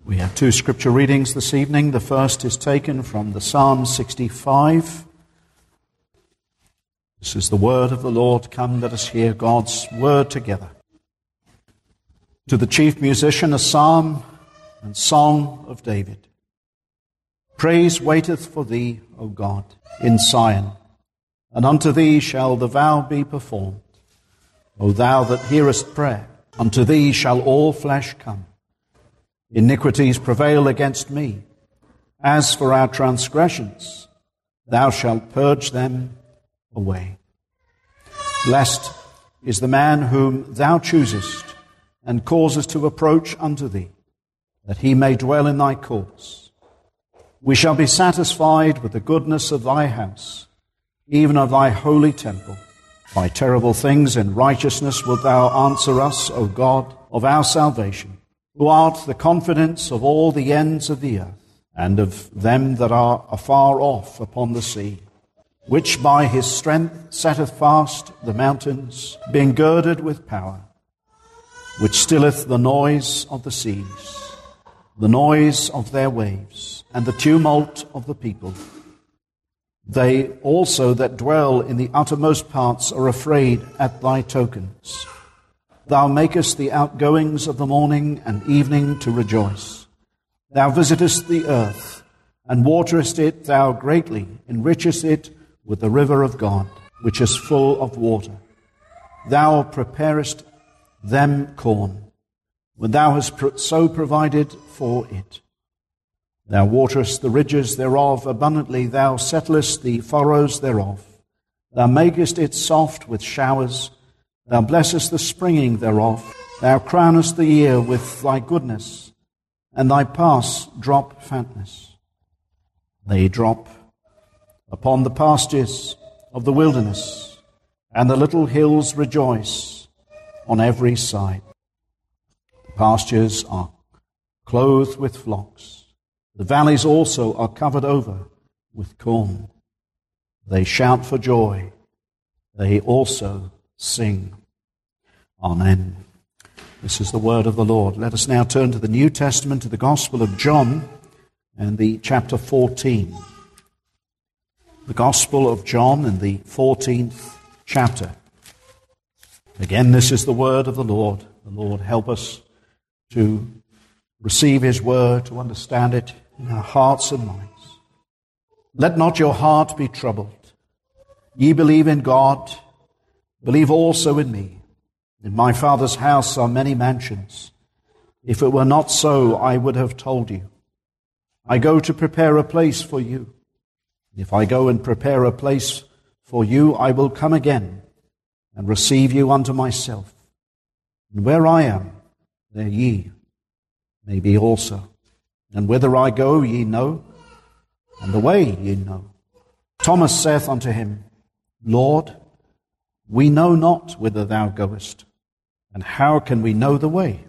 We have two scripture readings this evening. The first is taken from the Psalm 65. This is the word of the Lord. Come, let us hear God's word together. To the chief musician, a psalm and song of David. Praise waiteth for thee, O God, in Zion, and unto thee shall the vow be performed. O thou that hearest prayer, unto thee shall all flesh come. Iniquities prevail against me. As for our transgressions, thou shalt purge them away. Blessed is the man whom thou choosest, and causest to approach unto thee, that he may dwell in thy courts. We shall be satisfied with the goodness of thy house, even of thy holy temple. By terrible things in righteousness wilt thou answer us, O God of our salvation, who art the confidence of all the ends of the earth, and of them that are afar off upon the sea, which by his strength setteth fast the mountains, being girded with power, which stilleth the noise of the seas, the noise of their waves, and the tumult of the people. They also that dwell in the uttermost parts are afraid at thy tokens. Thou makest the outgoings of the morning and evening to rejoice. Thou visitest the earth, and waterest it, thou greatly enrichest it with the river of God, which is full of water. Thou preparest them corn, when thou hast so provided for it. Thou waterest the ridges thereof abundantly, thou settlest the furrows thereof. Thou makest it soft with showers, thou blessest the springing thereof. Thou crownest the year with thy goodness, and thy paths drop fatness. They drop upon the pastures of the wilderness, and the little hills rejoice on every side. The pastures are clothed with flocks. The valleys also are covered over with corn. They shout for joy. They also sing. Amen. This is the word of the Lord. Let us now turn to the New Testament, to the Gospel of John and the chapter 14. The Gospel of John and the 14th chapter. Again, this is the word of the Lord. The Lord help us to receive his word, to understand it in our hearts and minds. Let not your heart be troubled. Ye believe in God, believe also in me. In my Father's house are many mansions. If it were not so, I would have told you. I go to prepare a place for you. If I go and prepare a place for you, I will come again and receive you unto myself. And where I am, there ye may be also. And whither I go ye know, and the way ye know. Thomas saith unto him, Lord, we know not whither thou goest, and how can we know the way?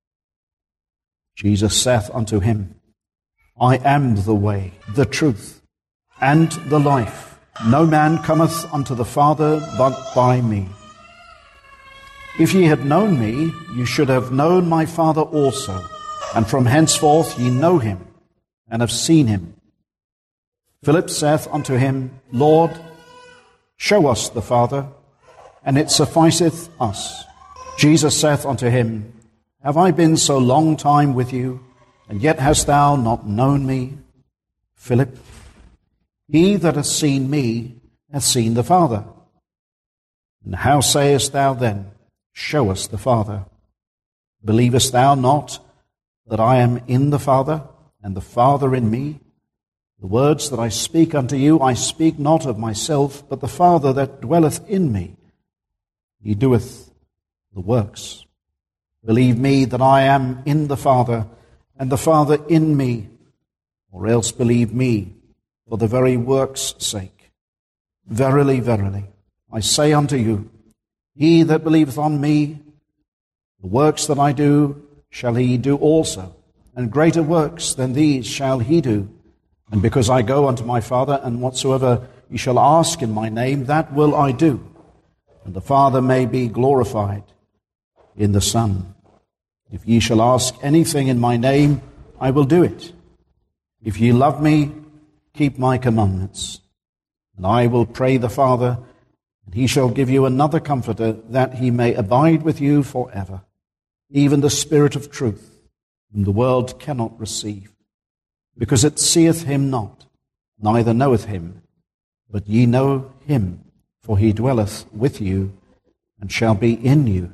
Jesus saith unto him, I am the way, the truth, and the life. No man cometh unto the Father but by me. If ye had known me, you should have known my Father also. And from henceforth ye know him, and have seen him. Philip saith unto him, Lord, show us the Father, and it sufficeth us. Jesus saith unto him, Have I been so long time with you, and yet hast thou not known me, Philip? He that hath seen me hath seen the Father. And how sayest thou then, Show us the Father? Believest thou not that I am in the Father, and the Father in me? The words that I speak unto you, I speak not of myself, but the Father that dwelleth in me, he doeth the works. Believe me that I am in the Father, and the Father in me, or else believe me for the very works' sake. Verily, verily, I say unto you, he that believeth on me, the works that I do, shall he do also, and greater works than these shall he do. And because I go unto my Father, and whatsoever ye shall ask in my name, that will I do, and the Father may be glorified in the Son. If ye shall ask anything in my name, I will do it. If ye love me, keep my commandments. And I will pray the Father, and he shall give you another Comforter, that he may abide with you forever, even the Spirit of truth, whom the world cannot receive, because it seeth him not, neither knoweth him. But ye know him, for he dwelleth with you, and shall be in you.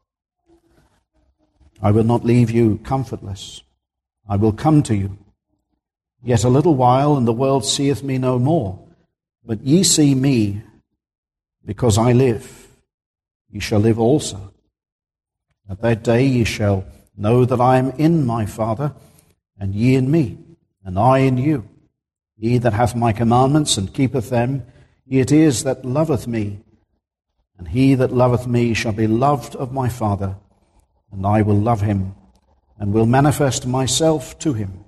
I will not leave you comfortless. I will come to you. Yet a little while, and the world seeth me no more. But ye see me, because I live. Ye shall live also. At that day ye shall know that I am in my Father, and ye in me, and I in you. He that hath my commandments and keepeth them, he it is that loveth me. And he that loveth me shall be loved of my Father, and I will love him, and will manifest myself to him.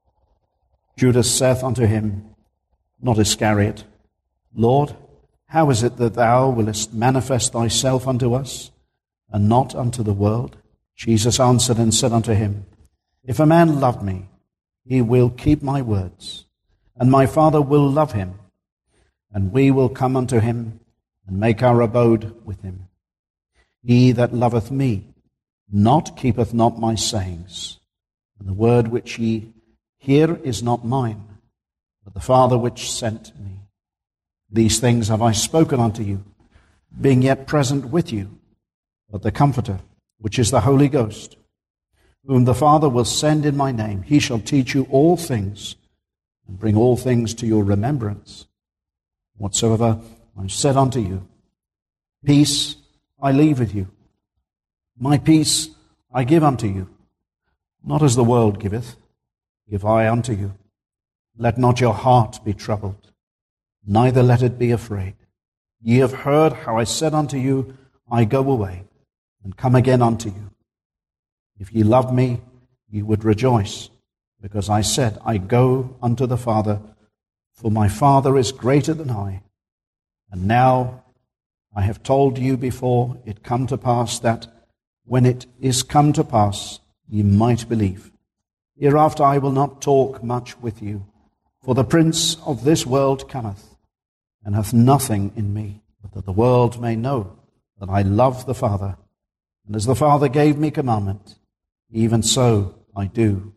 Judas saith unto him, not Iscariot, Lord, how is it that thou willest manifest thyself unto us, and not unto the world? Jesus answered and said unto him, If a man love me, he will keep my words, and my Father will love him, and we will come unto him, and make our abode with him. He that loveth me keepeth not my sayings, and the word which ye hear is not mine, but the Father which sent me. These things have I spoken unto you, being yet present with you. But the Comforter, which is the Holy Ghost, whom the Father will send in my name, he shall teach you all things, and bring all things to your remembrance, whatsoever I have said unto you. Peace I leave with you. My peace I give unto you. Not as the world giveth, give I unto you. Let not your heart be troubled, neither let it be afraid. Ye have heard how I said unto you, I go away, and come again unto you. If ye loved me, ye would rejoice, because I said, I go unto the Father, for my Father is greater than I. And now I have told you before it come to pass, that when it is come to pass, ye might believe. Hereafter I will not talk much with you, for the prince of this world cometh, and hath nothing in me, but that the world may know that I love the Father. And as the Father gave me commandment, even so I do.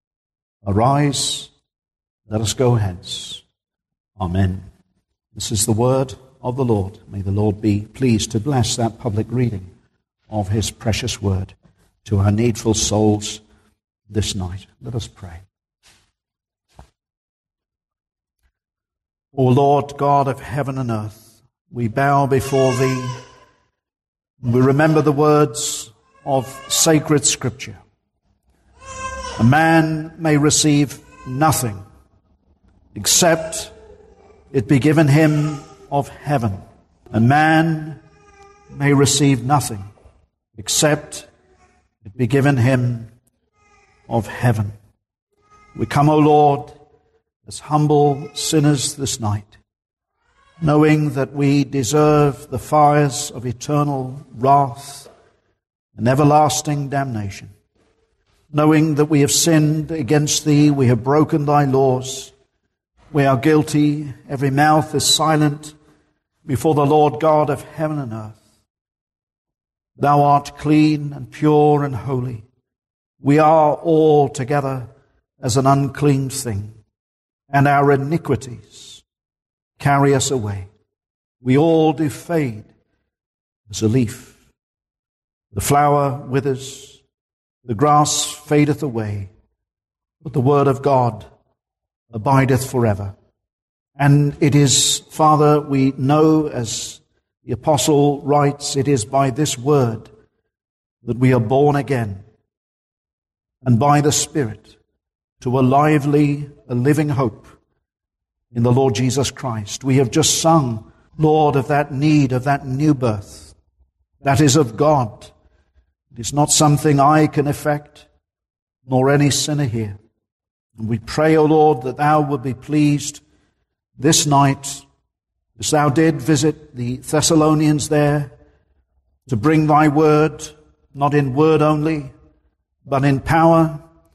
Arise, let us go hence. Amen. This is the word of the Lord. May the Lord be pleased to bless that public reading of his precious word to our needful souls this night. Let us pray. O Lord God of heaven and earth, we bow before thee. We remember the words of sacred Scripture. A man may receive nothing except it be given him of heaven. A man may receive nothing except it be given him of heaven. We come, O Lord, as humble sinners this night, knowing that we deserve the fires of eternal wrath and everlasting damnation, knowing that we have sinned against thee, we have broken thy laws, we are guilty, every mouth is silent before the Lord God of heaven and earth. Thou art clean and pure and holy. We are all together as an unclean thing, and our iniquities carry us away. We all do fade as a leaf. The flower withers, the grass fadeth away, but the word of God abideth forever. And it is, Father, we know, as the apostle writes, it is by this word that we are born again, and by the Spirit to a lively, a living hope in the Lord Jesus Christ. We have just sung, Lord, of that need, of that new birth. That is of God. It is not something I can effect, nor any sinner here. And we pray, O Lord, that thou would be pleased this night, as thou did visit the Thessalonians there, to bring thy word, not in word only, but in power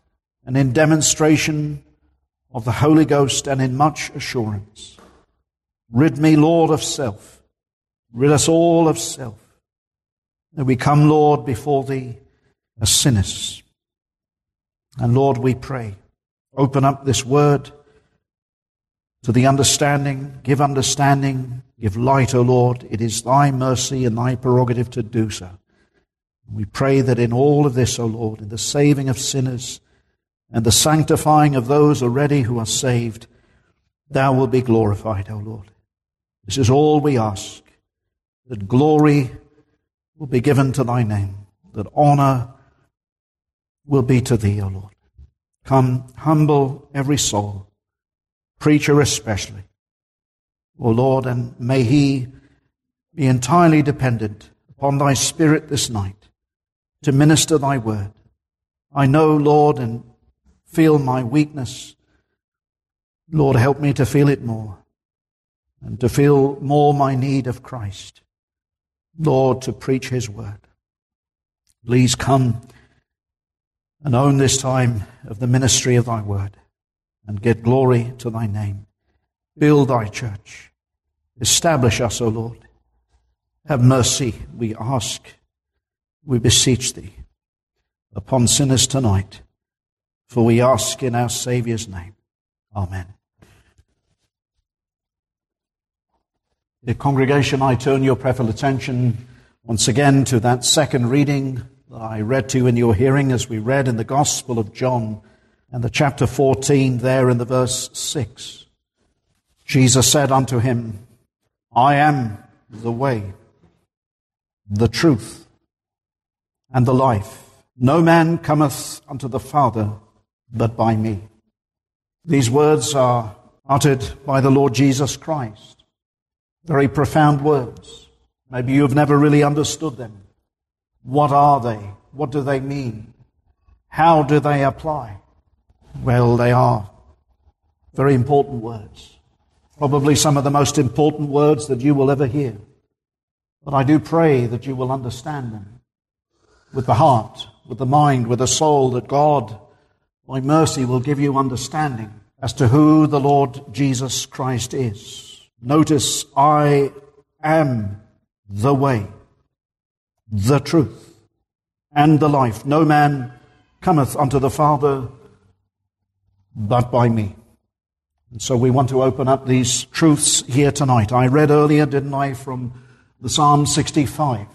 and in demonstration of the Holy Ghost and in much assurance. Rid me, Lord, of self. Rid us all of self. That we come, Lord, before Thee as sinners. And Lord, we pray, open up this word to the understanding, give light, O Lord. It is Thy mercy and Thy prerogative to do so. We pray that in all of this, O Lord, in the saving of sinners and the sanctifying of those already who are saved, Thou wilt be glorified, O Lord. This is all we ask, that glory will be given to Thy name, that honor will be to Thee, O Lord. Come, humble every soul, preacher especially, O Lord, and may he be entirely dependent upon Thy Spirit this night to minister Thy word. I know, Lord, and feel my weakness. Lord, help me to feel it more, and to feel more my need of Christ. Lord, to preach His word. Please come and own this time of the ministry of Thy word, and get glory to Thy name. Build Thy church. Establish us, O Lord. Have mercy, we ask, we beseech Thee, upon sinners tonight, for we ask in our Saviour's name. Amen. Dear congregation, I turn your prayerful attention once again to that second reading that I read to you in your hearing, as we read in the Gospel of John and the chapter 14 there in the verse 6. Jesus said unto him, I am the way, the truth, and the life. No man cometh unto the Father but by me. These words are uttered by the Lord Jesus Christ. Very profound words. Maybe you've never really understood them. What are they? What do they mean? How do they apply? Well, they are very important words. Probably some of the most important words that you will ever hear. But I do pray that you will understand them with the heart, with the mind, with the soul, that God, by mercy, will give you understanding as to who the Lord Jesus Christ is. Notice, I am the way, the truth, and the life. No man cometh unto the Father but by me. And so we want to open up these truths here tonight. I read earlier, didn't I, from the Psalm 65.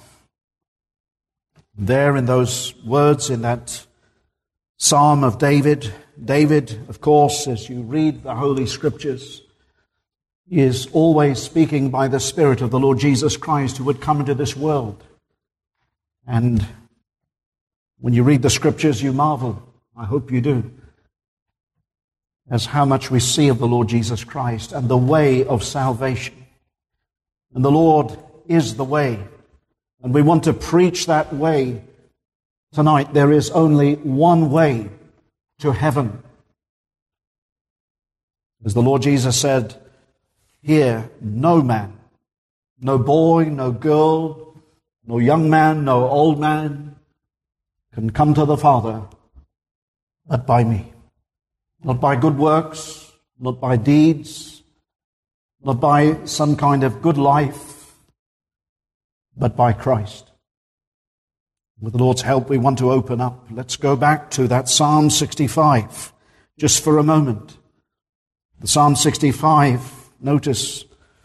There in those words, in that Psalm of David, of course, as you read the Holy Scriptures, is always speaking by the Spirit of the Lord Jesus Christ, who would come into this world. And when you read the Scriptures, you marvel. I hope you do. As how much we see of the Lord Jesus Christ and the way of salvation. And the Lord is the way. And we want to preach that way tonight. There is only one way to heaven. As the Lord Jesus said, here, no man, no boy, no girl, no young man, no old man can come to the Father but by me. Not by good works, not by deeds, not by some kind of good life, but by Christ. With the Lord's help, we want to open up. Let's go back to that Psalm 65 just for a moment. The Psalm 65, notice,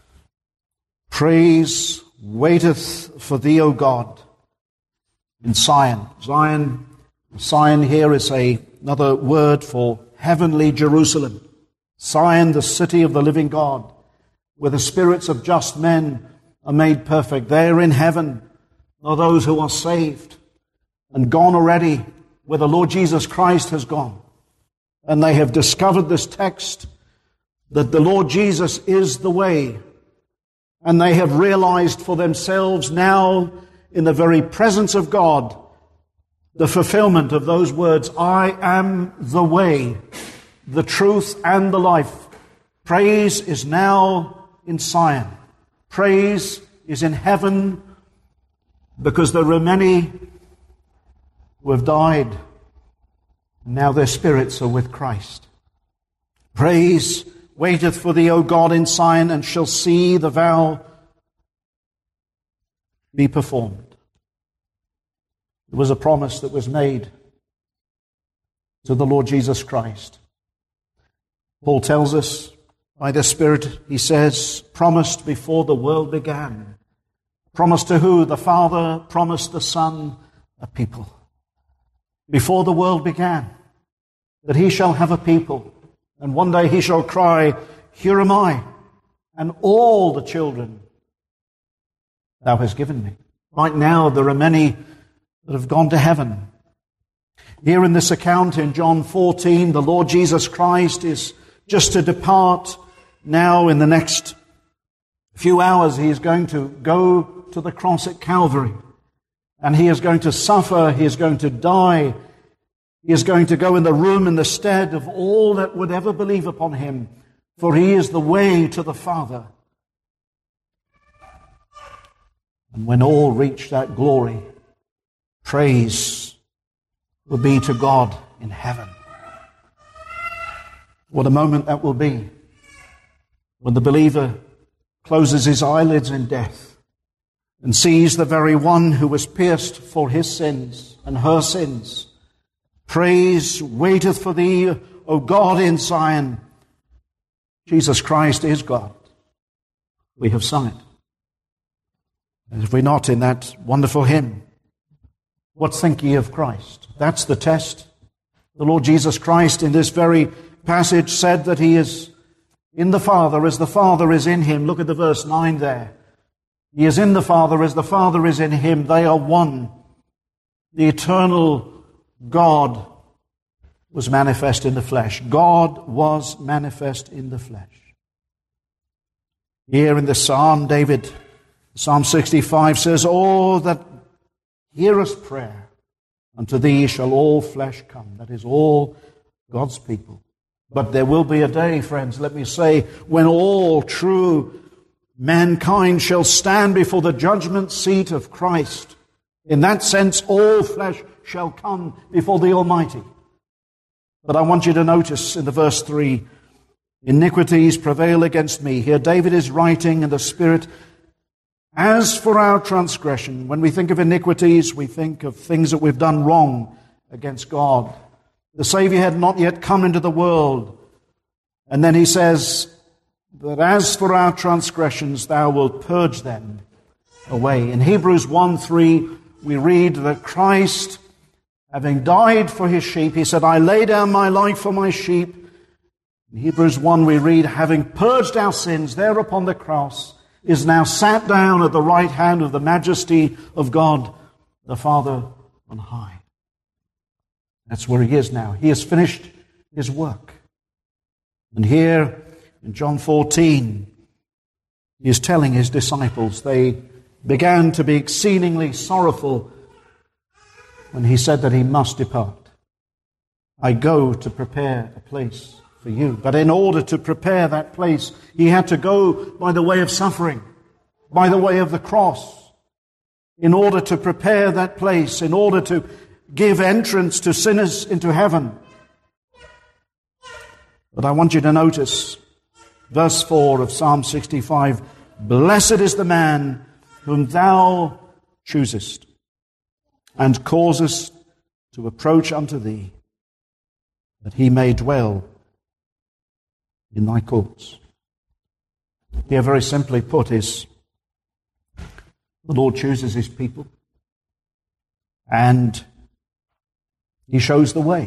praise waiteth for thee, O God, in Zion. Zion here is another word for heavenly Jerusalem. Zion, the city of the living God, where the spirits of just men are made perfect. There in heaven are those who are saved and gone already, where the Lord Jesus Christ has gone. And they have discovered this text, that the Lord Jesus is the way. And they have realized for themselves now, in the very presence of God, the fulfillment of those words, I am the way, the truth, and the life. Praise is now in Zion. Praise is in heaven, because there are many who have died Now their spirits are with Christ. Praise waiteth for thee, O God, in Zion, and shall see the vow be performed. There was a promise that was made to the Lord Jesus Christ. Paul tells us by the Spirit, he says, promised before the world began. Promised to who? The Father promised the Son, a people. Before the world began, that he shall have a people, and one day he shall cry, here am I, and all the children thou hast given me. Right now there are many that have gone to heaven. Here in this account in John 14, the Lord Jesus Christ is just to depart now in the next few hours. He is going to go to the cross at Calvary. And he is going to suffer, he is going to die, he is going to go in the room in the stead of all that would ever believe upon him, for he is the way to the Father. And when all reach that glory, praise will be to God in heaven. What a moment that will be when the believer closes his eyelids in death and sees the very one who was pierced for his sins and her sins. Praise waiteth for thee, O God, in Zion. Jesus Christ is God. We have sung it. And if we're not in that wonderful hymn, what think ye of Christ? That's the test. The Lord Jesus Christ in this very passage said that he is in the Father as the Father is in him. Look at the verse 9 there. He is in the Father as the Father is in him. They are one. The eternal God was manifest in the flesh. God was manifest in the flesh. Here in the Psalm, David, Psalm 65 says, "Oh, that hearest prayer, unto thee shall all flesh come." That is all God's people. But there will be a day, friends, let me say, when all true mankind shall stand before the judgment seat of Christ. In that sense, all flesh shall come before the Almighty. But I want you to notice in the verse 3, iniquities prevail against me. Here David is writing in the Spirit, as for our transgression, when we think of iniquities, we think of things that we've done wrong against God. The Savior had not yet come into the world. And then he says, that as for our transgressions, thou wilt purge them away. In Hebrews 1:3, we read that Christ, having died for his sheep, he said, I lay down my life for my sheep. In Hebrews 1, we read, having purged our sins there upon the cross, is now sat down at the right hand of the majesty of God, the Father on high. That's where he is now. He has finished his work. And here in John 14, he is telling his disciples, they began to be exceedingly sorrowful when he said that he must depart. I go to prepare a place for you. But in order to prepare that place, he had to go by the way of suffering, by the way of the cross. In order to prepare that place, in order to give entrance to sinners into heaven. But I want you to notice verse 4 of Psalm 65, blessed is the man whom thou choosest and causest to approach unto thee, that he may dwell in thy courts. Here, very simply put, is the Lord chooses his people and he shows the way.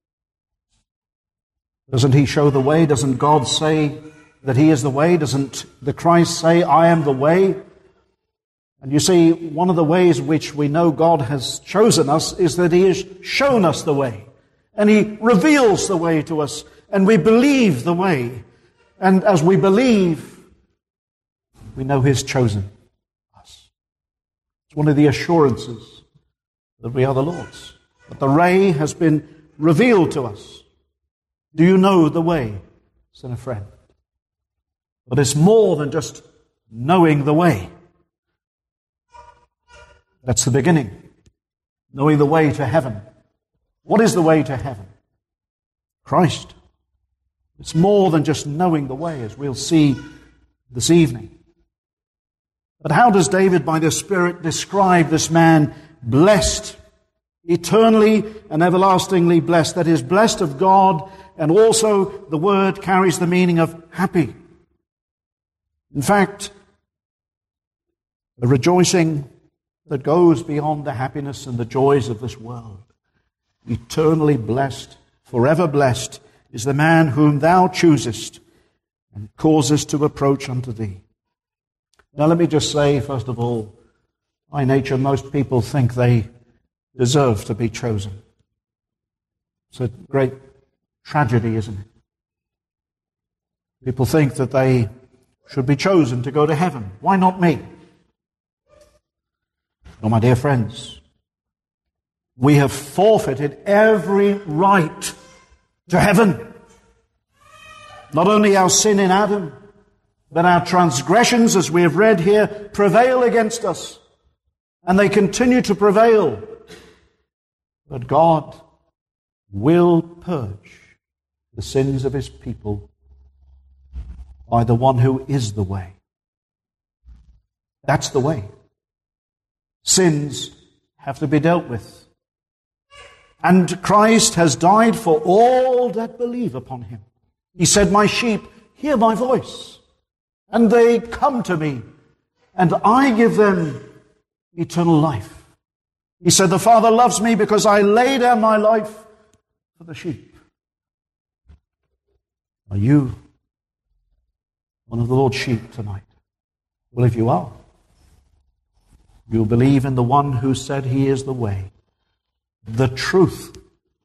Doesn't he show the way? Doesn't God say that he is the way? Doesn't the Christ say, I am the way? And you see, one of the ways which we know God has chosen us is that he has shown us the way. And he reveals the way to us. And we believe the way. And as we believe, we know he's chosen us. It's one of the assurances that we are the Lord's. That the way has been revealed to us. Do you know the way, son, friend? But it's more than just knowing the way. That's the beginning. Knowing the way to heaven. What is the way to heaven? Christ. It's more than just knowing the way, as we'll see this evening. But how does David, by the Spirit, describe this man blessed, eternally and everlastingly blessed? That is, blessed of God, and also the word carries the meaning of happy. In fact, a rejoicing that goes beyond the happiness and the joys of this world. Eternally blessed, forever blessed, is the man whom thou choosest and causest to approach unto thee. Now let me just say, first of all, by nature, most people think they deserve to be chosen. It's a great tragedy, isn't it? People think that they should be chosen to go to heaven. Why not me? No, my dear friends, we have forfeited every right to heaven. Not only our sin in Adam, but our transgressions, as we have read here, prevail against us. And they continue to prevail. But God will purge the sins of his people by the one who is the way. That's the way. Sins have to be dealt with. And Christ has died for all that believe upon him. He said, my sheep hear my voice, and they come to me, and I give them eternal life. He said, the Father loves me because I lay down my life for the sheep. Are you one of the Lord's sheep tonight? Well, if you are, you'll believe in the one who said he is the way, the truth,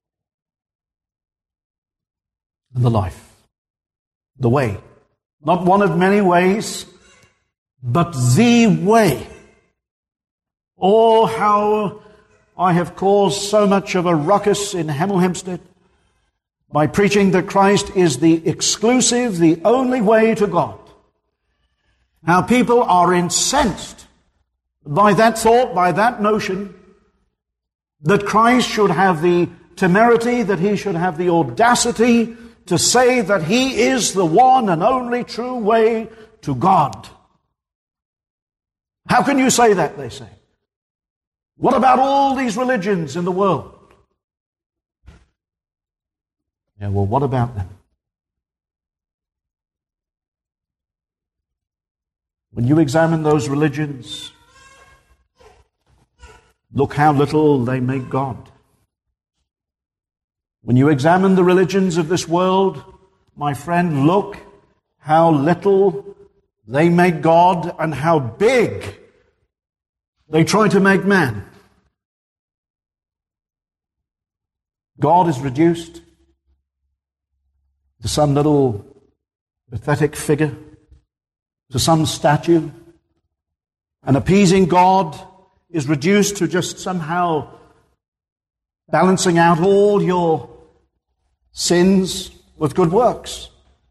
and the life. The way. Not one of many ways, but the way. Oh, how I have caused so much of a ruckus in Hemel Hempstead by preaching that Christ is the exclusive, the only way to God. How people are incensed by that thought, by that notion, that Christ should have the temerity, that he should have the audacity to say that he is the one and only true way to God. How can you say that, they say? What about all these religions in the world? Yeah, well, what about them? When you examine those religions, look how little they make God. When you examine the religions of this world, my friend, look how little they make God and how big they try to make man. God is reduced to some little pathetic figure, to some statue. And appeasing God is reduced to just somehow balancing out all your sins with good works.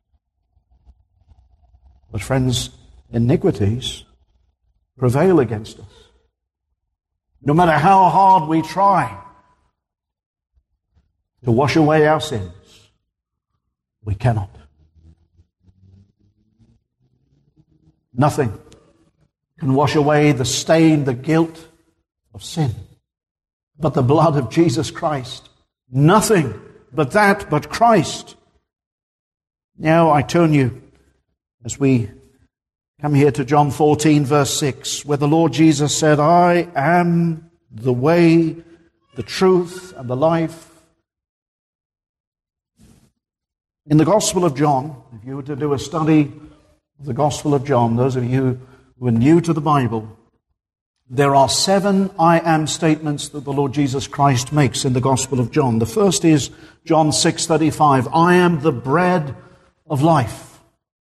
But friends, iniquities prevail against us. No matter how hard we try to wash away our sins, we cannot. Nothing can wash away the stain, the guilt of sin, but the blood of Jesus Christ. Nothing but that, but Christ. Now I turn you, as we come here to John 14, verse 6, where the Lord Jesus said, I am the way, the truth, and the life. In the Gospel of John, if you were to do a study of the Gospel of John, those of you who are new to the Bible, there are 7 I am statements that the Lord Jesus Christ makes in the Gospel of John. The first is John 6:35. I am the bread of life.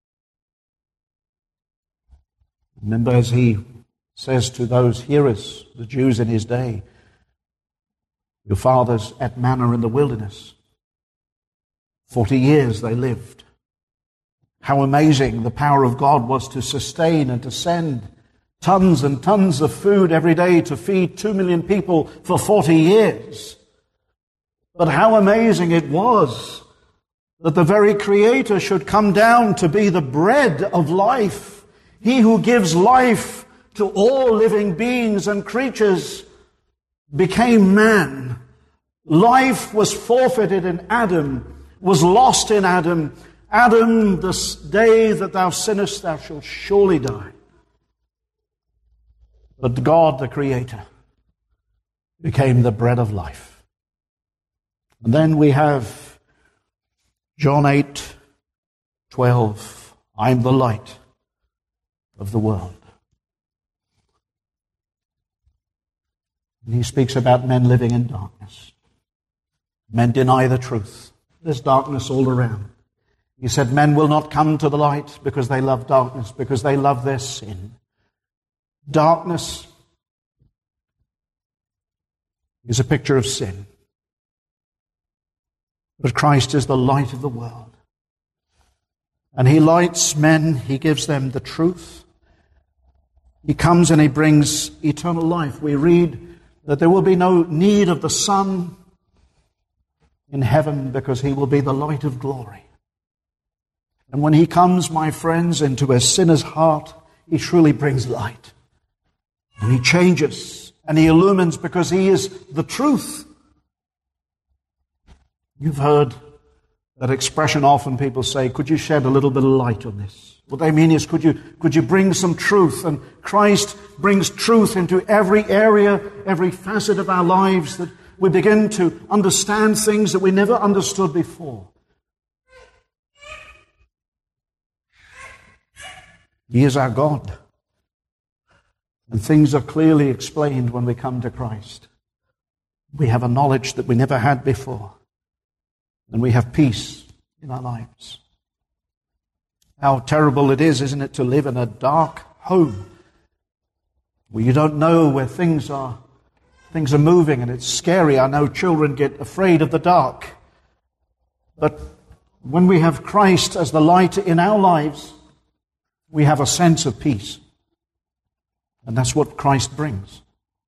Remember, as he says to those hearers, the Jews in his day, your fathers ate manna in the wilderness. 40 years they lived. How amazing the power of God was to sustain and to send tons and tons of food every day to feed 2 million people for 40 years. But how amazing it was that the very Creator should come down to be the bread of life. He who gives life to all living beings and creatures became man. Life was forfeited in Adam, was lost in Adam. Adam, this day that thou sinnest, thou shalt surely die. But God, the Creator, became the bread of life. And then we have John 8:12. I am the light of the world. And he speaks about men living in darkness. Men deny the truth. There's darkness all around. He said men will not come to the light because they love darkness, because they love their sin. Darkness is a picture of sin. But Christ is the light of the world. And he lights men, he gives them the truth. He comes and he brings eternal life. We read that there will be no need of the sun in heaven because he will be the light of glory. And when he comes, my friends, into a sinner's heart, he truly brings light. And he changes and he illumines because he is the truth. You've heard that expression often. People say, could you shed a little bit of light on this? What they mean is, could you bring some truth? And Christ brings truth into every area, every facet of our lives, that we begin to understand things that we never understood before. He is our God. And things are clearly explained when we come to Christ. We have a knowledge that we never had before. And we have peace in our lives. How terrible it is, isn't it, to live in a dark home where you don't know where things are moving, and it's scary. I know children get afraid of the dark. But when we have Christ as the light in our lives, we have a sense of peace. And that's what Christ brings.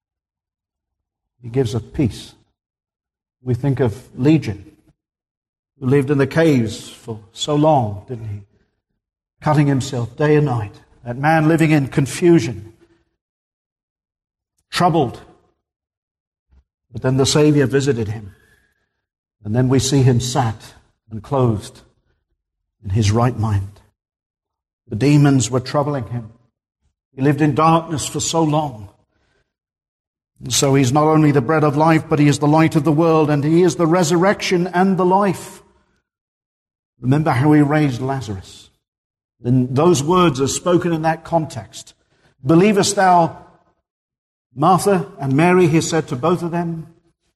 He gives us peace. We think of Legion, who lived in the caves for so long, didn't he? Cutting himself day and night. That man living in confusion, troubled. But then the Savior visited him. And then we see him sat and clothed in his right mind. The demons were troubling him. He lived in darkness for so long. And so he's not only the bread of life, but he is the light of the world, and he is the resurrection and the life. Remember how he raised Lazarus. And those words are spoken in that context. Believest thou, Martha and Mary, he said to both of them,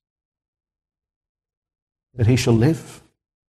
that he shall live?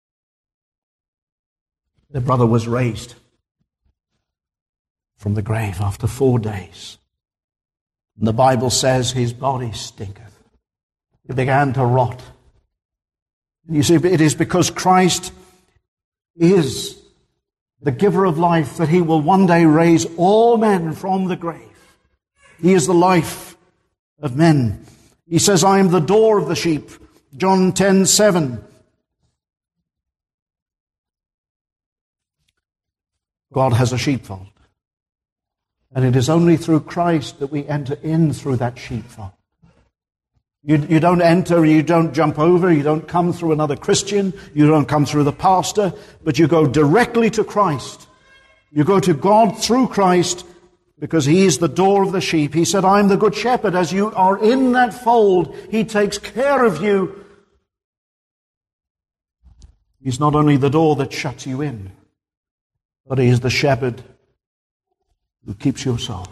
Their brother was raised from the grave after 4 days. And the Bible says his body stinketh. It began to rot. And you see, it is because Christ is the giver of life that he will one day raise all men from the grave. He is the life of men. He says, I am the door of the sheep. John 10:7. God has a sheepfold. And it is only through Christ that we enter in through that sheepfold. You don't enter, you don't jump over, you don't come through another Christian, you don't come through the pastor, but you go directly to Christ. You go to God through Christ because he is the door of the sheep. He said, I am the good shepherd. As you are in that fold, he takes care of you. He's not only the door that shuts you in, but he is the shepherd who keeps your soul.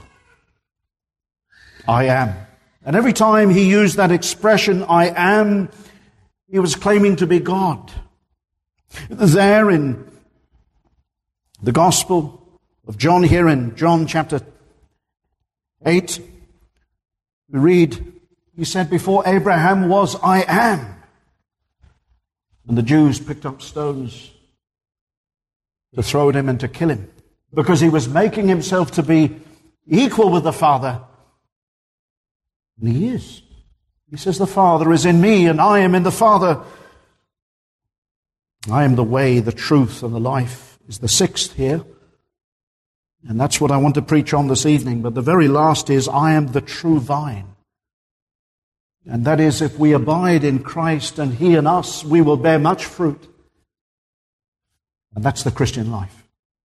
I am. And every time he used that expression, I am, he was claiming to be God. There in the Gospel of John, here in John chapter 8, we read, he said, before Abraham was, I am. And the Jews picked up stones to throw at him and to kill him, because he was making himself to be equal with the Father. And he is. He says, the Father is in me and I am in the Father. I am the way, the truth, and the life is the sixth here. And that's what I want to preach on this evening. But the very last is, I am the true vine. And that is, if we abide in Christ and He in us, we will bear much fruit. And that's the Christian life.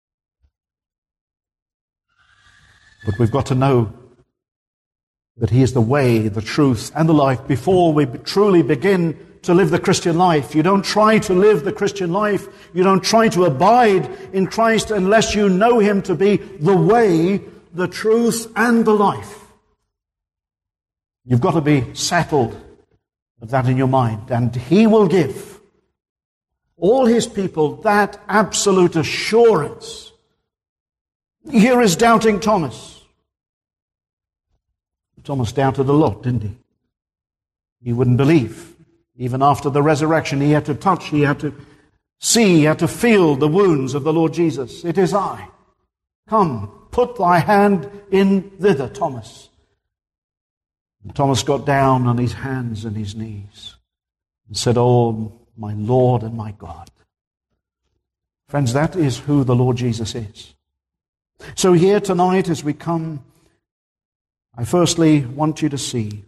But we've got to know that He is the way, the truth, and the life before we truly begin to live the Christian life. You don't try to live the Christian life. You don't try to abide in Christ unless you know Him to be the way, the truth, and the life. You've got to be settled with that in your mind. And He will give all His people that absolute assurance. Here is doubting Thomas. Thomas doubted a lot, didn't he? He wouldn't believe. Even after the resurrection, he had to touch, he had to see, he had to feel the wounds of the Lord Jesus. It is I. Come, put thy hand in thither, Thomas. And Thomas got down on his hands and his knees and said, "Oh, my Lord and my God." Friends, that is who the Lord Jesus is. So here tonight as we come, I firstly want you to see,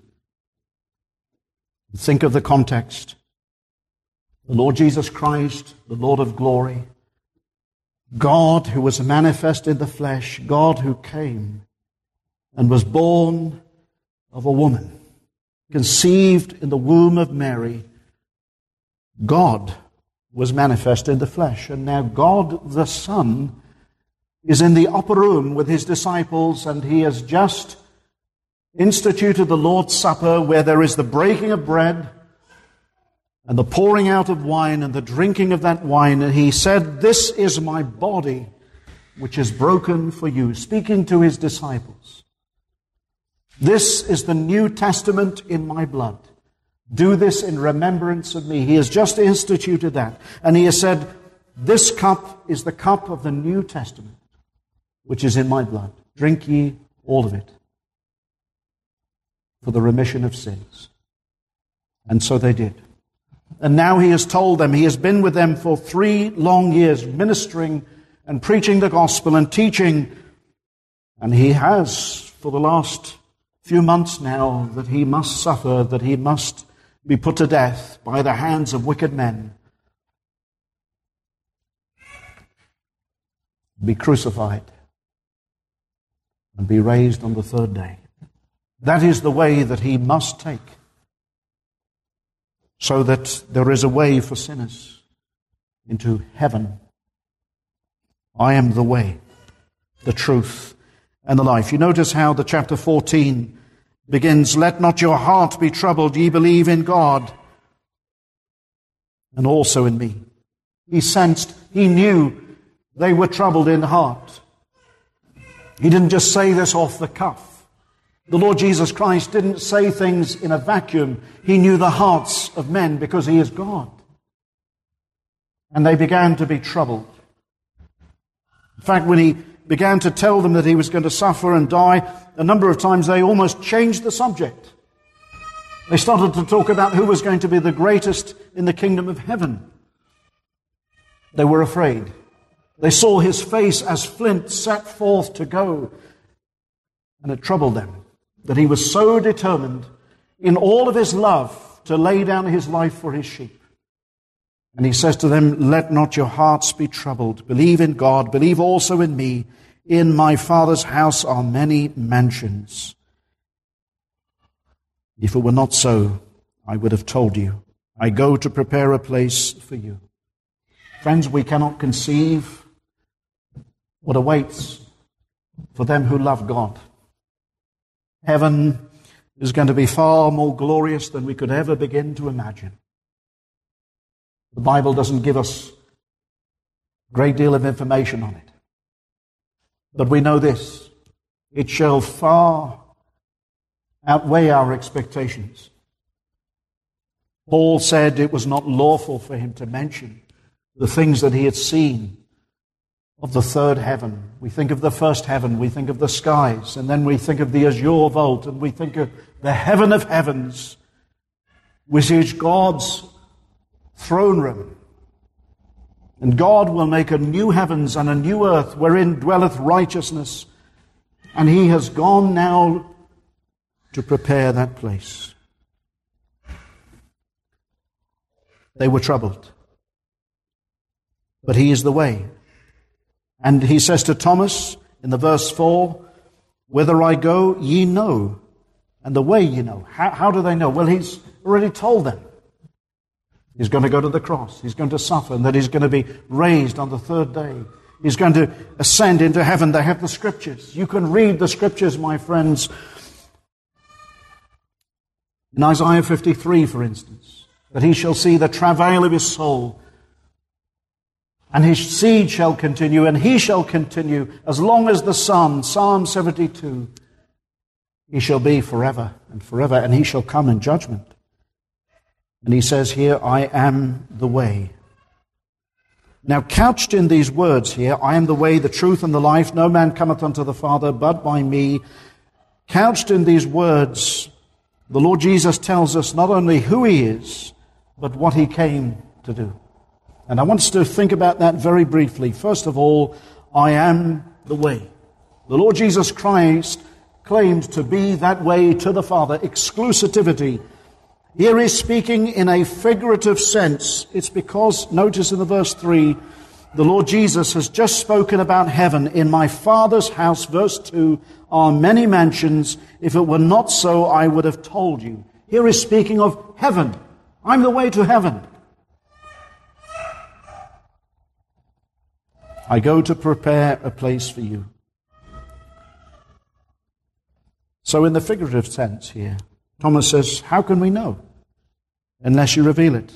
think of the context. The Lord Jesus Christ, the Lord of glory, God who was manifest in the flesh, God who came and was born of a woman, conceived in the womb of Mary. God was manifest in the flesh. And now God the Son is in the upper room with His disciples, and He has just instituted the Lord's Supper, where there is the breaking of bread and the pouring out of wine and the drinking of that wine. And He said, "This is my body, which is broken for you," speaking to His disciples. "This is the New Testament in my blood. Do this in remembrance of me." He has just instituted that. And He has said, "This cup is the cup of the New Testament, which is in my blood. Drink ye all of it, for the remission of sins." And so they did. And now He has told them, He has been with them for 3 long years, ministering and preaching the gospel and teaching. And He has, for the last few months now, that He must suffer, that He must be put to death by the hands of wicked men, be crucified, and be raised on the third day. That is the way that He must take, so that there is a way for sinners into heaven. I am the way, the truth, and the life. You notice how the chapter 14 begins, "Let not your heart be troubled, ye believe in God, and also in me." He sensed, he knew they were troubled in heart. He didn't just say this off the cuff. The Lord Jesus Christ didn't say things in a vacuum. He knew the hearts of men because He is God. And they began to be troubled. In fact, when He began to tell them that He was going to suffer and die, a number of times they almost changed the subject. They started to talk about who was going to be the greatest in the kingdom of heaven. They were afraid. They saw His face as flint set forth to go. And it troubled them that He was so determined in all of His love to lay down His life for His sheep. And He says to them, "Let not your hearts be troubled. Believe in God. Believe also in me. In my Father's house are many mansions. If it were not so, I would have told you. I go to prepare a place for you." Friends, we cannot conceive what awaits for them who love God. Heaven is going to be far more glorious than we could ever begin to imagine. The Bible doesn't give us a great deal of information on it. But we know this: it shall far outweigh our expectations. Paul said it was not lawful for him to mention the things that he had seen of the third heaven. We think of the first heaven, we think of the skies, and then we think of the azure vault, and we think of the heaven of heavens, which is God's throne room. And God will make a new heavens and a new earth wherein dwelleth righteousness. And he has gone now to prepare that place. They were troubled. But he is the way. And he says to Thomas in the verse 4, whither I go, ye know, and the way ye know. How do they know? Well, he's already told them. He's going to go to the cross. He's going to suffer, and that he's going to be raised on the third day. He's going to ascend into heaven. They have the Scriptures. You can read the Scriptures, my friends. In Isaiah 53, for instance, that he shall see the travail of his soul, and his seed shall continue, and he shall continue as long as the sun. Psalm 72. He shall be forever and forever, and he shall come in judgment. And he says here, I am the way. Now, couched in these words here, I am the way, the truth, and the life. No man cometh unto the Father but by me. Couched in these words, the Lord Jesus tells us not only who he is, but what he came to do. And I want us to think about that very briefly. First of all, I am the way. The Lord Jesus Christ claims to be that way to the Father, exclusivity. Here he's speaking in a figurative sense. It's because, notice in the verse 3, the Lord Jesus has just spoken about heaven. In my Father's house, verse 2, are many mansions. If it were not so, I would have told you. Here he's speaking of heaven. I'm the way to heaven. I go to prepare a place for you. So in the figurative sense here, Thomas says, how can we know unless you reveal it?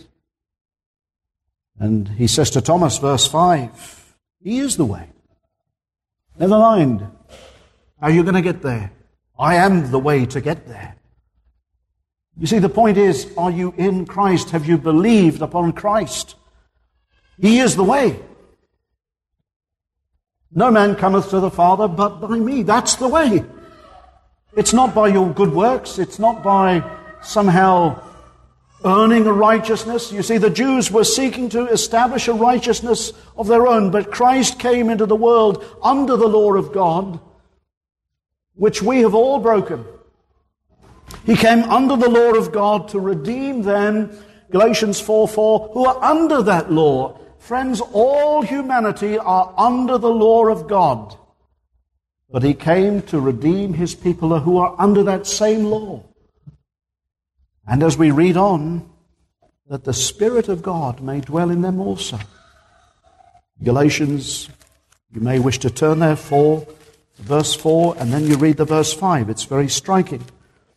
And he says to Thomas, verse 5, he is the way. Never mind how you're going to get there. I am the way to get there. You see, the point is, are you in Christ? Have you believed upon Christ? He is the way. No man cometh to the Father but by me. That's the way. It's not by your good works. It's not by somehow earning a righteousness. You see, the Jews were seeking to establish a righteousness of their own, but Christ came into the world under the law of God, which we have all broken. He came under the law of God to redeem them, Galatians 4:4, who are under that law. Friends, all humanity are under the law of God. But he came to redeem his people who are under that same law. And as we read on, that the Spirit of God may dwell in them also. Galatians, you may wish to turn there, verse 4, and then you read the verse 5. It's very striking.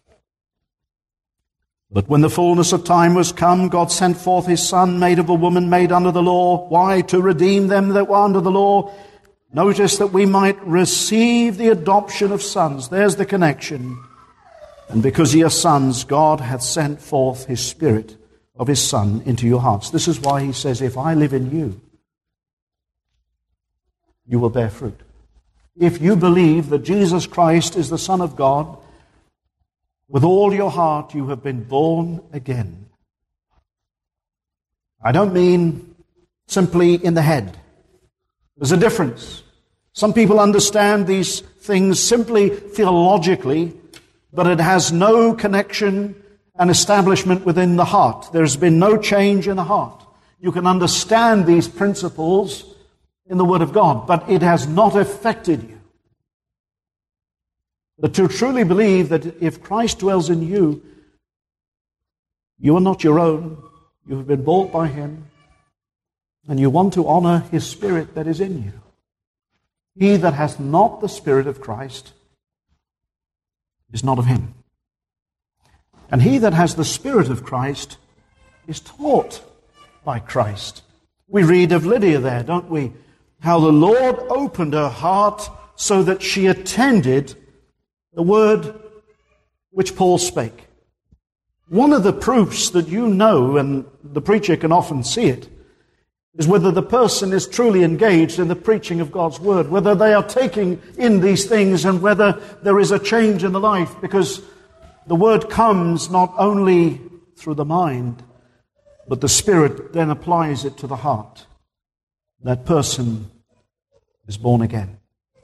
But when the fullness of time was come, God sent forth his Son, made of a woman, made under the law. Why? To redeem them that were under the law. Notice that we might receive the adoption of sons. There's the connection. And because ye are sons, God hath sent forth his Spirit of his Son into your hearts. This is why he says, if I live in you, you will bear fruit. If you believe that Jesus Christ is the Son of God, with all your heart you have been born again. I don't mean simply in the head. There's a difference. Some people understand these things simply theologically, but it has no connection and establishment within the heart. There's been no change in the heart. You can understand these principles in the Word of God, but it has not affected you. But to truly believe that if Christ dwells in you, you are not your own. You have been bought by him. And you want to honor his Spirit that is in you. He that hath not the Spirit of Christ is not of him. And he that has the Spirit of Christ is taught by Christ. We read of Lydia there, don't we? How the Lord opened her heart so that she attended the word which Paul spake. One of the proofs that you know, and the preacher can often see it, is whether the person is truly engaged in the preaching of God's word, whether they are taking in these things and whether there is a change in the life, because the word comes not only through the mind, but the Spirit then applies it to the heart. that person is born again.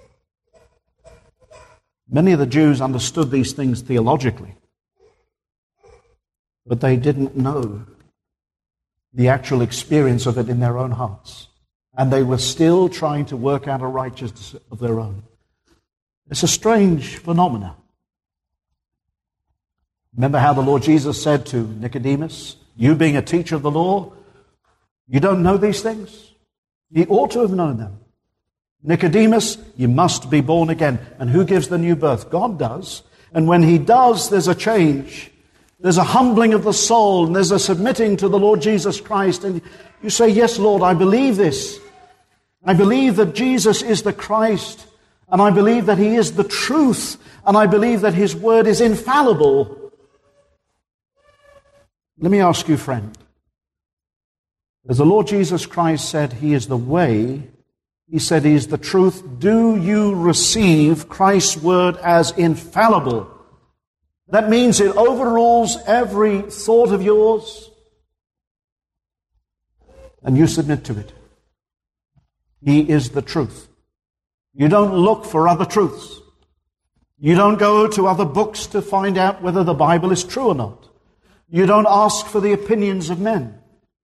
Many of the Jews understood these things theologically, but they didn't know the actual experience of it in their own hearts. And they were still trying to work out a righteousness of their own. It's a strange phenomenon. Remember how the Lord Jesus said to Nicodemus, you being a teacher of the law, you don't know these things? He ought to have known them. Nicodemus, you must be born again. And who gives the new birth? God does. And when He does, there's a change. There's a humbling of the soul, and there's a submitting to the Lord Jesus Christ. And you say, yes, Lord, I believe this. I believe that Jesus is the Christ, and I believe that He is the truth, and I believe that His word is infallible. Let me ask you, friend, as the Lord Jesus Christ said He is the way, He said He is the truth, do you receive Christ's word as infallible? That means it overrules every thought of yours, and you submit to it. He is the truth. You don't look for other truths. You don't go to other books to find out whether the Bible is true or not. You don't ask for the opinions of men.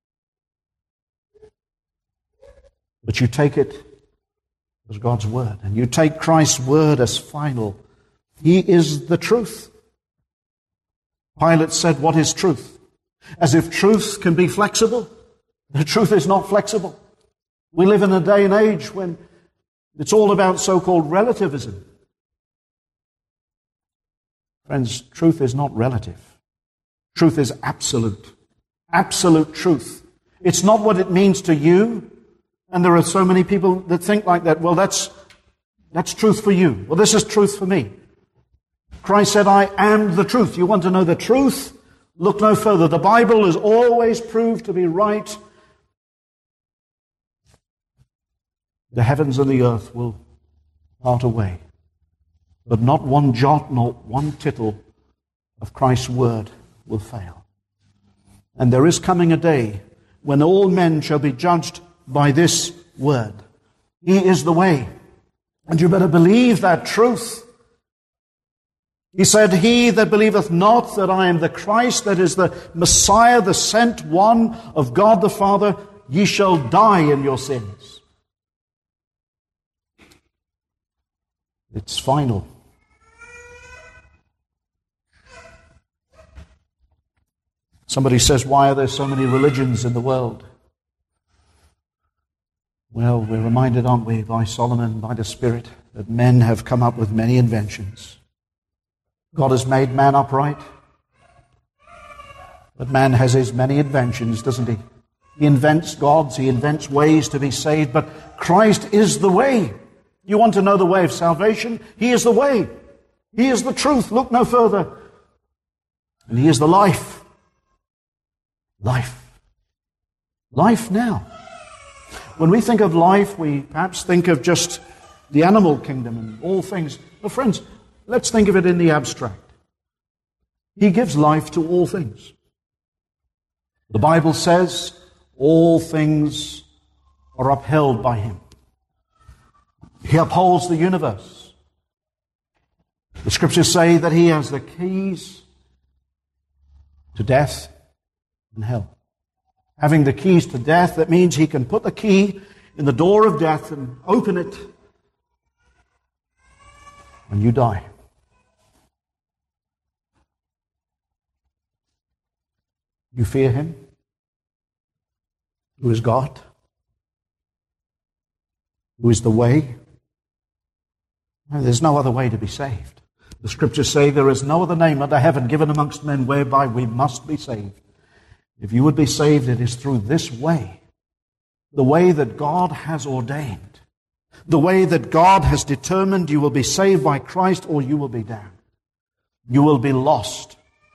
But you take it as God's word, and you take Christ's word as final. He is the truth. Pilate said, what is truth? As if truth can be flexible. The truth is not flexible. We live in a day and age when it's all about so-called relativism. Friends, truth is not relative. Truth is absolute. Absolute truth. It's not what it means to you. And there are so many people that think like that. Well, that's truth for you. Well, this is truth for me. Christ said, I am the truth. You want to know the truth? Look no further. The Bible is always proved to be right. The heavens and the earth will part away, but not one jot nor one tittle of Christ's word will fail. And there is coming a day when all men shall be judged by this word. He is the way. And you better believe that truth. He said, he that believeth not that I am the Christ, that is the Messiah, the sent one of God the Father, ye shall die in your sins. It's final. Somebody says, why are there so many religions in the world? Well, we're reminded, aren't we, by Solomon, by the Spirit, that men have come up with many inventions. God has made man upright, but man has his many inventions, doesn't he? He invents gods, he invents ways to be saved, but Christ is the way. You want to know the way of salvation? He is the way. He is the truth. Look no further. And He is the life. Life. Life now. When we think of life, we perhaps think of just the animal kingdom and all things. But friends, let's think of it in the abstract. He gives life to all things. The Bible says all things are upheld by Him. He upholds the universe. The Scriptures say that He has the keys to death and hell. Having the keys to death, that means He can put the key in the door of death and open it when you die. You fear Him, who is God, who is the way. There's no other way to be saved. The Scriptures say there is no other name under heaven given amongst men whereby we must be saved. If you would be saved, it is through this way. The way that God has ordained. The way that God has determined. You will be saved by Christ or you will be damned. You will be lost.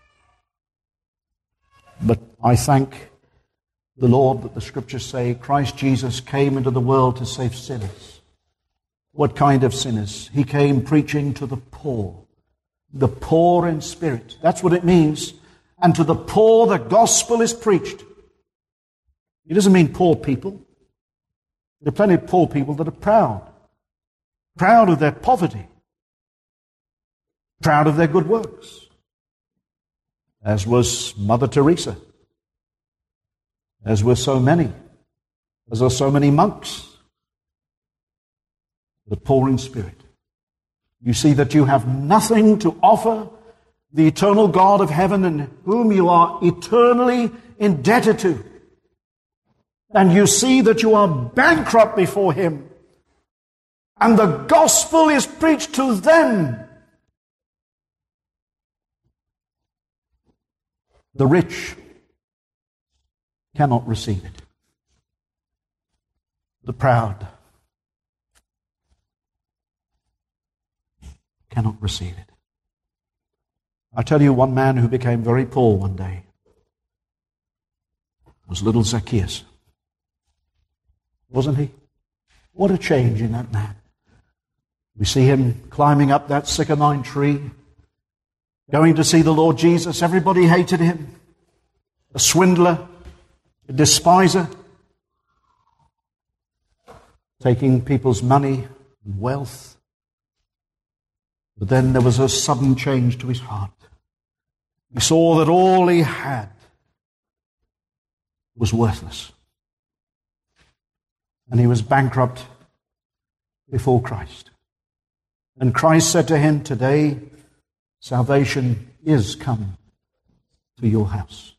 But I thank the Lord that the Scriptures say Christ Jesus came into the world to save sinners. What kind of sinners? He came preaching to the poor in spirit. That's what it means. And to the poor, the gospel is preached. It doesn't mean poor people. There are plenty of poor people that are proud of their poverty, proud of their good works, as was Mother Teresa, as were so many, as are so many monks, the poor in spirit. You see that you have nothing to offer the eternal God of heaven in whom you are eternally indebted to. And you see that you are bankrupt before Him. And the gospel is preached to them. The rich cannot receive it. The proud cannot receive it. I tell you, one man who became very poor one day was little Zacchaeus. Wasn't he? What a change in that man. We see him climbing up that sycamore tree, going to see the Lord Jesus. Everybody hated him. A swindler, a despiser, taking people's money and wealth. But then there was a sudden change to his heart. He saw that all he had was worthless. And he was bankrupt before Christ. And Christ said to him, "Today, salvation is come to your house."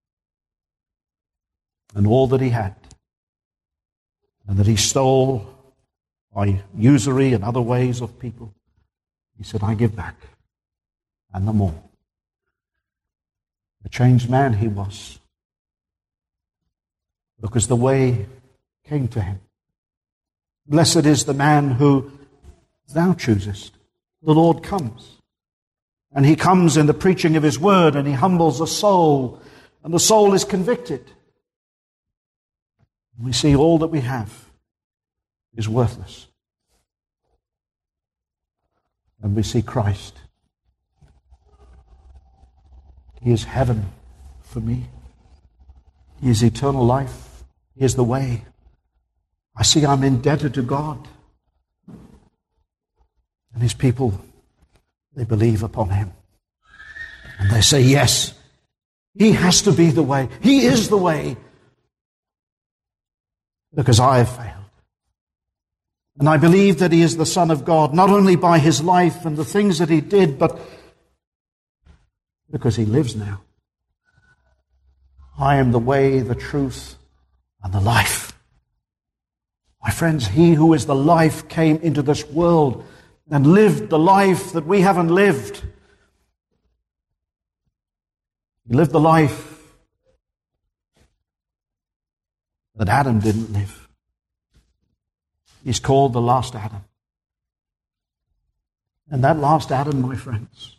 And all that he had, and that he stole by usury and other ways of people, he said, "I give back, and no more." A changed man he was, because the way came to him. Blessed is the man who thou choosest. The Lord comes. And he comes in the preaching of his word, and he humbles the soul, and the soul is convicted. We see all that we have is worthless. And we see Christ. He is heaven for me. He is eternal life. He is the way. I see I'm indebted to God. And His people, they believe upon Him. And they say, yes, He has to be the way. He is the way. Because I have failed. And I believe that He is the Son of God, not only by His life and the things that He did, but because He lives now. I am the way, the truth, and the life. My friends, He who is the life came into this world and lived the life that we haven't lived. He lived the life that Adam didn't live. He's called the last Adam. And that last Adam, my friends,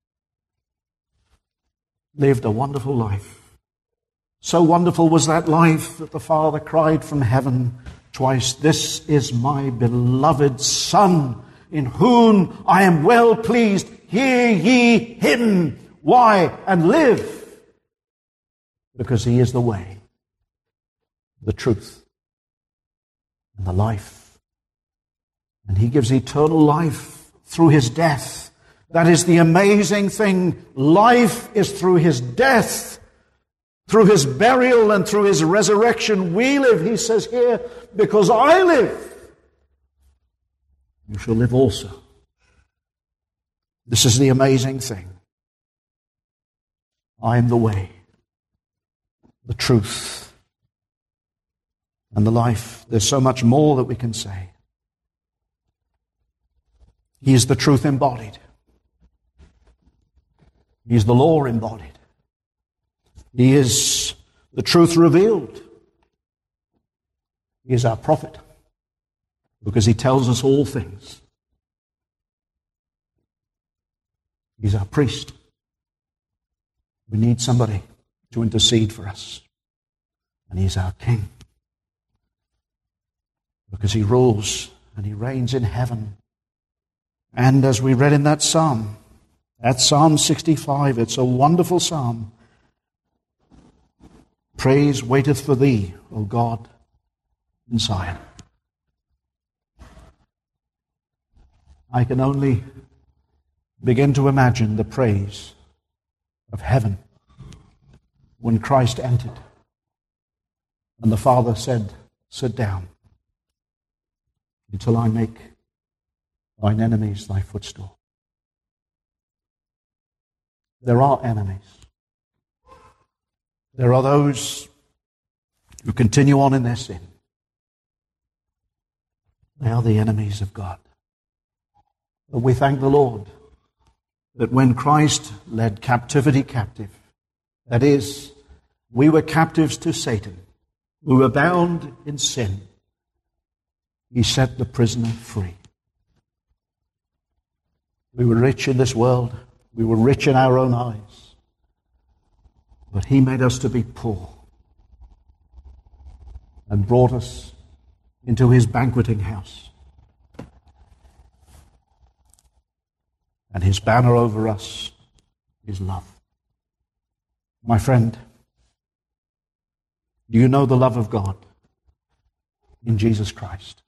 lived a wonderful life. So wonderful was that life that the Father cried from heaven twice, "This is my beloved Son, in whom I am well pleased. Hear ye Him." Why? And live. Because He is the way, the truth, and the life. And He gives eternal life through His death. That is the amazing thing. Life is through His death, through His burial, and through His resurrection. We live, He says here, because I live. You shall live also. This is the amazing thing. I am the way, the truth, and the life. There's so much more that we can say. He is the truth embodied. He is the law embodied. He is the truth revealed. He is our prophet because He tells us all things. He's our priest. We need somebody to intercede for us. And He's our King because He rules and He reigns in heaven. And as we read in that psalm, that's Psalm 65. It's a wonderful psalm. Praise waiteth for thee, O God, in Zion. I can only begin to imagine the praise of heaven when Christ entered and the Father said, "Sit down until I make thine enemies thy footstool." There are enemies. There are those who continue on in their sin. They are the enemies of God. But we thank the Lord that when Christ led captivity captive, that is, we were captives to Satan, we were bound in sin, he set the prisoner free. We were rich in this world, we were rich in our own eyes, but he made us to be poor and brought us into his banqueting house. And his banner over us is love. My friend, do you know the love of God in Jesus Christ?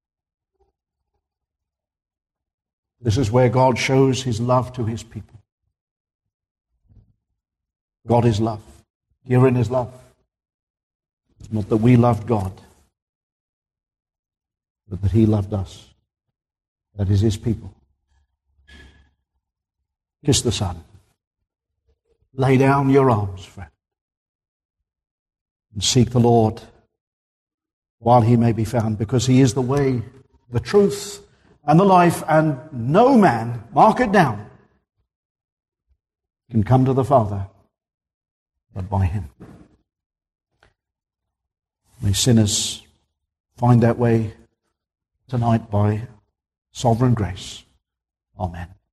This is where God shows his love to his people. God is love. Herein is love. Not that we loved God, but that he loved us. That is his people. Kiss the Son. Lay down your arms, friend, and seek the Lord while he may be found, because he is the way, the truth, and the life, and no man, mark it down, can come to the Father but by him. May sinners find that way tonight by sovereign grace. Amen.